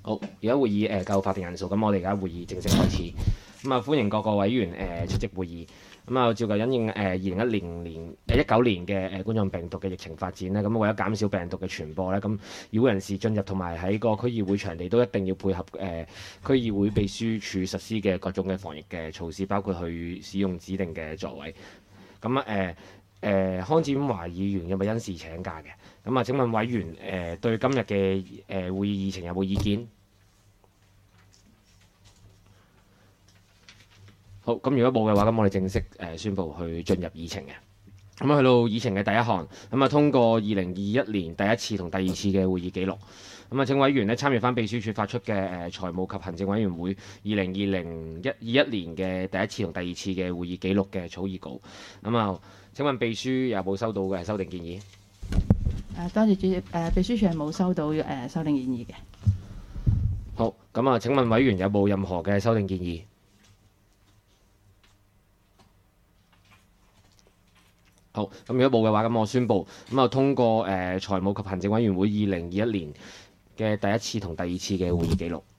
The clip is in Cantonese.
好，而家會議夠法定人數，咁我哋而家會議正式開始。咁啊，歡迎各個委員出席會議。咁啊，照舊因應2019年嘅冠狀病毒嘅疫情發展咧，咁為咗減少病毒嘅傳播咧，咁議會人士進入同埋喺個區議會場地都一定要配合區議會秘書處實施嘅各種嘅防疫嘅措施，包括去使用指定嘅座位。咁康展華議員有冇因事請假嘅？咁啊，請問委員對今日嘅會議議程有冇意見？好，咁如果冇嘅話，咁我哋正式宣布去進入議程嘅。咁啊，去到議程嘅第一項，咁啊通過2021年第一次同第二次嘅會議記錄。咁啊，請委員咧參與翻秘書處發出嘅財務及行政委員會2021年嘅第一次同第二次嘅會議記錄嘅草擬稿。咁啊，請問秘書有冇收到嘅修訂建議？ 多謝主席。秘書處係冇收到修訂建議嘅。 好，咁啊，請問委員有冇任何嘅修訂建議？好，咁如果冇嘅話，咁我宣布咁啊通過財務及行政委員會2021年嘅第一次同第二次嘅會議記錄。